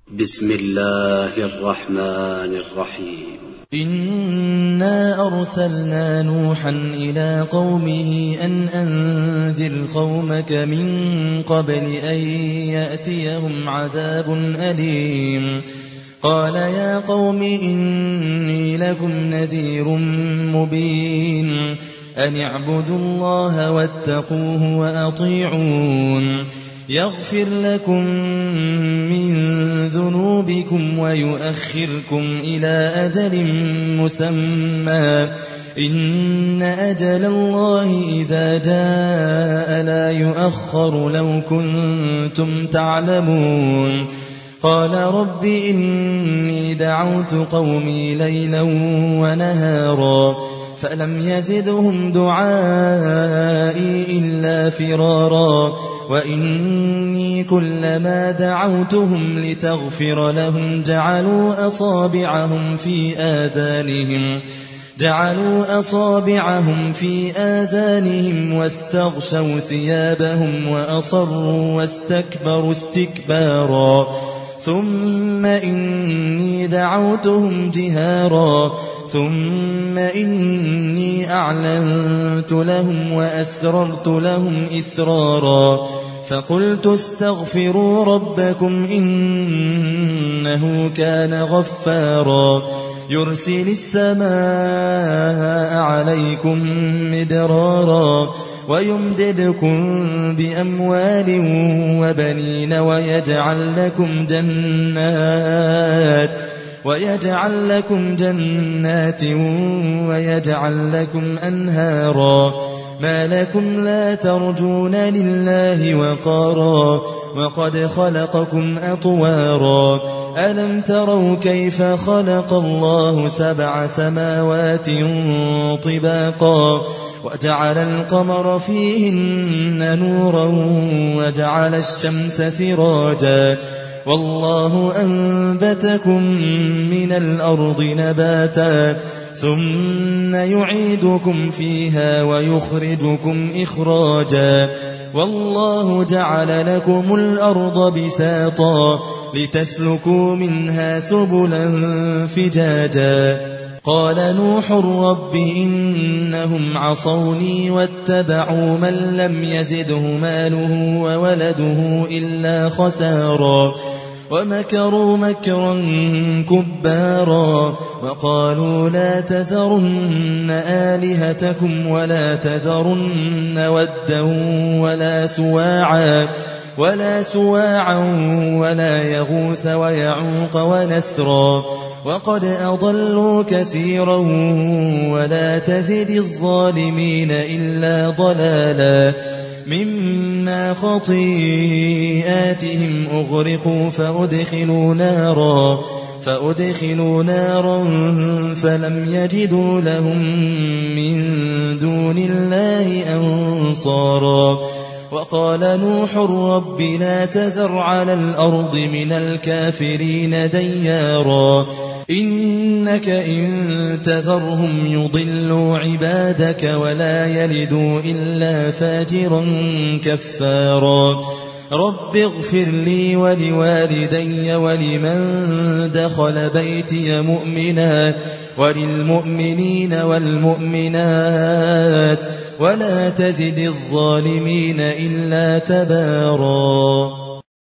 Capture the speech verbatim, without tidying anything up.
بسم الله الرحمن الرحيم. إنا أرسلنا نوحا إلى قومه أن أنذر قومك من قبل أن يأتيهم عذاب أليم. قال يا قوم إني لكم نذير مبين أن اعبدوا الله واتقوه وأطيعون يغفر لكم من ذنوبكم ويؤخركم إلى أجل مسمى إن أجل الله إذا جاء لا يؤخر لو كنتم تعلمون. قال رب إني دعوت قومي ليلا ونهارا فلم يزدهم دعائي إلا فرارا وإني كلما دعوتهم لتغفر لهم جعلوا أصابعهم في آذانهم جعلوا أصابعهم في آذانهم واستغشوا ثيابهم وأصروا واستكبروا استكبارا ثم إني دعوتهم جهارا ثم إني أعلنت لهم وأسررت لهم إسرارا فقلت استغفروا ربكم إنه كان غفارا يرسل السماء عليكم مدرارا ويمددكم بأموال وبنين ويجعل لكم جنات ويجعل لكم جنات ويجعل لكم أنهارا ما لكم لا ترجون لله وقارا وقد خلقكم أطوارا ألم تروا كيف خلق الله سبع سماوات طباقا وجعل القمر فيهن نورا وجعل الشمس سراجا والله أنبتكم من الأرض نباتا ثم يعيدكم فيها ويخرجكم إخراجا والله جعل لكم الأرض بساطا لتسلكوا منها سبلا فجاجا. قال نوح رب إنهم عصوني واتبعوا من لم يزده ماله وولده إلا خسارا ومكروا مكرا كبارا وقالوا لا تذرن آلهتكم ولا تذرن ودا ولا سواعا ولا سواعا ولا يغوث ويعوق ونسرا وقد أضلوا كثيرا ولا تزد الظالمين إلا ضلالا مما خطيئاتهم أغرقوا فأدخلوا نارا فأدخلوا نارا فلم يجدوا لهم من دون الله أنصارا. وقال نوح رب لا تذر على الأرض من الكافرين ديارا إنك إن تذرهم يضلوا عبادك ولا يلدوا إلا فاجرا كفارا. رب اغفر لي ولوالدي ولمن دخل بيتي مؤمنا وللمؤمنين والمؤمنات ولا تزد الظالمين إلا تبارا.